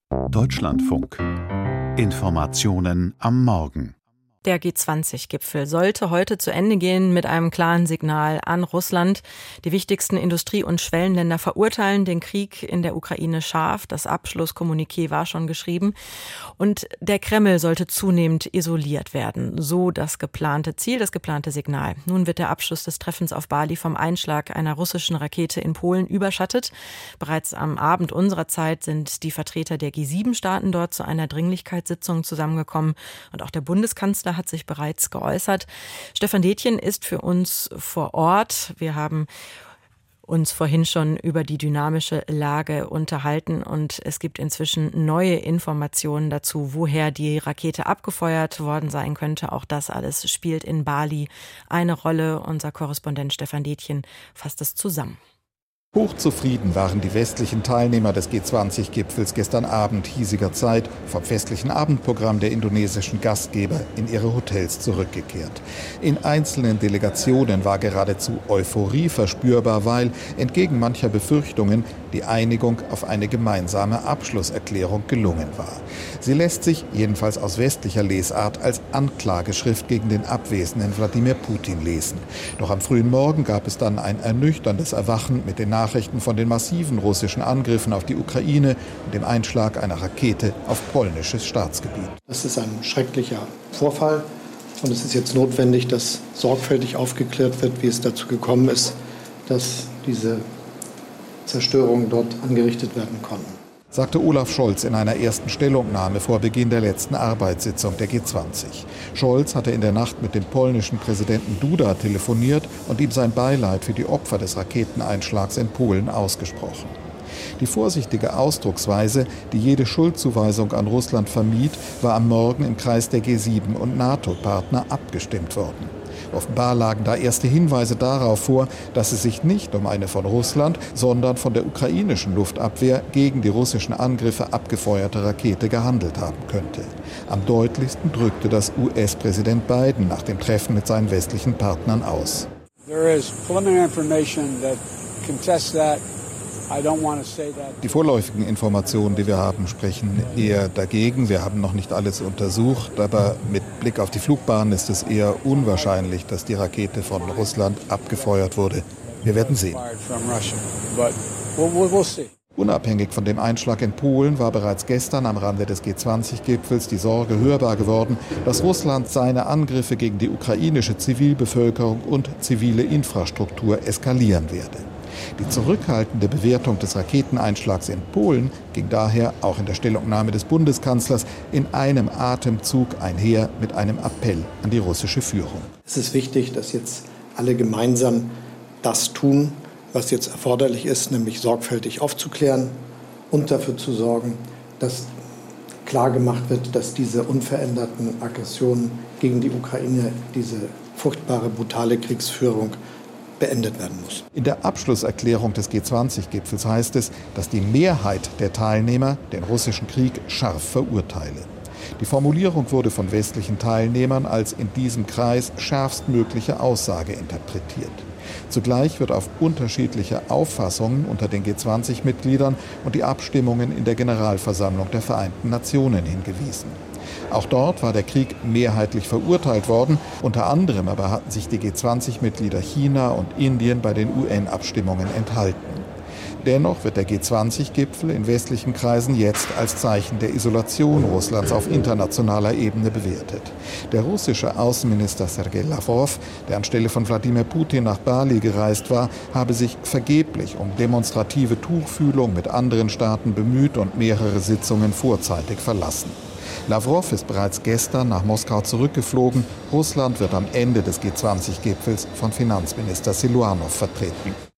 Deutschlandfunk. Informationen am Morgen. Der G20-Gipfel sollte heute zu Ende gehen mit einem klaren Signal an Russland. Die wichtigsten Industrie- und Schwellenländer verurteilen den Krieg in der Ukraine scharf. Das Abschlusskommuniqué war schon geschrieben. Und der Kreml sollte zunehmend isoliert werden. So das geplante Ziel, das geplante Signal. Nun wird der Abschluss des Treffens auf Bali vom Einschlag einer russischen Rakete in Polen überschattet. Bereits am Abend unserer Zeit sind die Vertreter der G7-Staaten dort zu einer Dringlichkeitssitzung zusammengekommen. Und auch der Bundeskanzler hat sich bereits geäußert. Stefan Detjen ist für uns vor Ort. Wir haben uns vorhin schon über die dynamische Lage unterhalten und es gibt inzwischen neue Informationen dazu, woher die Rakete abgefeuert worden sein könnte. Auch das alles spielt in Bali eine Rolle. Unser Korrespondent Stefan Detjen fasst es zusammen. Hochzufrieden waren die westlichen Teilnehmer des G20-Gipfels gestern Abend hiesiger Zeit vom festlichen Abendprogramm der indonesischen Gastgeber in ihre Hotels zurückgekehrt. In einzelnen Delegationen war geradezu Euphorie verspürbar, weil, entgegen mancher Befürchtungen, die Einigung auf eine gemeinsame Abschlusserklärung gelungen war. Sie lässt sich, jedenfalls aus westlicher Lesart, als Anklageschrift gegen den abwesenden Wladimir Putin lesen. Doch am frühen Morgen gab es dann ein ernüchterndes Erwachen mit den Nachrichten von den massiven russischen Angriffen auf die Ukraine und dem Einschlag einer Rakete auf polnisches Staatsgebiet. Das ist ein schrecklicher Vorfall und es ist jetzt notwendig, dass sorgfältig aufgeklärt wird, wie es dazu gekommen ist, dass diese Zerstörungen dort angerichtet werden konnten, sagte Olaf Scholz in einer ersten Stellungnahme vor Beginn der letzten Arbeitssitzung der G20. Scholz hatte in der Nacht mit dem polnischen Präsidenten Duda telefoniert und ihm sein Beileid für die Opfer des Raketeneinschlags in Polen ausgesprochen. Die vorsichtige Ausdrucksweise, die jede Schuldzuweisung an Russland vermied, war am Morgen im Kreis der G7 und NATO-Partner abgestimmt worden. Offenbar lagen da erste Hinweise darauf vor, dass es sich nicht um eine von Russland, sondern von der ukrainischen Luftabwehr gegen die russischen Angriffe abgefeuerte Rakete gehandelt haben könnte. Am deutlichsten drückte das US-Präsident Biden nach dem Treffen mit seinen westlichen Partnern aus. There is preliminary information that contests that. Die vorläufigen Informationen, die wir haben, sprechen eher dagegen. Wir haben noch nicht alles untersucht, aber mit Blick auf die Flugbahn ist es eher unwahrscheinlich, dass die Rakete von Russland abgefeuert wurde. Wir werden sehen. Unabhängig von dem Einschlag in Polen war bereits gestern am Rande des G20-Gipfels die Sorge hörbar geworden, dass Russland seine Angriffe gegen die ukrainische Zivilbevölkerung und zivile Infrastruktur eskalieren werde. Die zurückhaltende Bewertung des Raketeneinschlags in Polen ging daher auch in der Stellungnahme des Bundeskanzlers in einem Atemzug einher mit einem Appell an die russische Führung. Es ist wichtig, dass jetzt alle gemeinsam das tun, was jetzt erforderlich ist, nämlich sorgfältig aufzuklären und dafür zu sorgen, dass klar gemacht wird, dass diese unveränderten Aggressionen gegen die Ukraine, diese furchtbare, brutale Kriegsführung beendet werden muss. In der Abschlusserklärung des G20-Gipfels heißt es, dass die Mehrheit der Teilnehmer den russischen Krieg scharf verurteile. Die Formulierung wurde von westlichen Teilnehmern als in diesem Kreis schärfstmögliche Aussage interpretiert. Zugleich wird auf unterschiedliche Auffassungen unter den G20-Mitgliedern und die Abstimmungen in der Generalversammlung der Vereinten Nationen hingewiesen. Auch dort war der Krieg mehrheitlich verurteilt worden. Unter anderem aber hatten sich die G20-Mitglieder China und Indien bei den UN-Abstimmungen enthalten. Dennoch wird der G20-Gipfel in westlichen Kreisen jetzt als Zeichen der Isolation Russlands auf internationaler Ebene bewertet. Der russische Außenminister Sergei Lavrov, der anstelle von Wladimir Putin nach Bali gereist war, habe sich vergeblich um demonstrative Tuchfühlung mit anderen Staaten bemüht und mehrere Sitzungen vorzeitig verlassen. Lavrov ist bereits gestern nach Moskau zurückgeflogen. Russland wird am Ende des G20-Gipfels von Finanzminister Siluanow vertreten.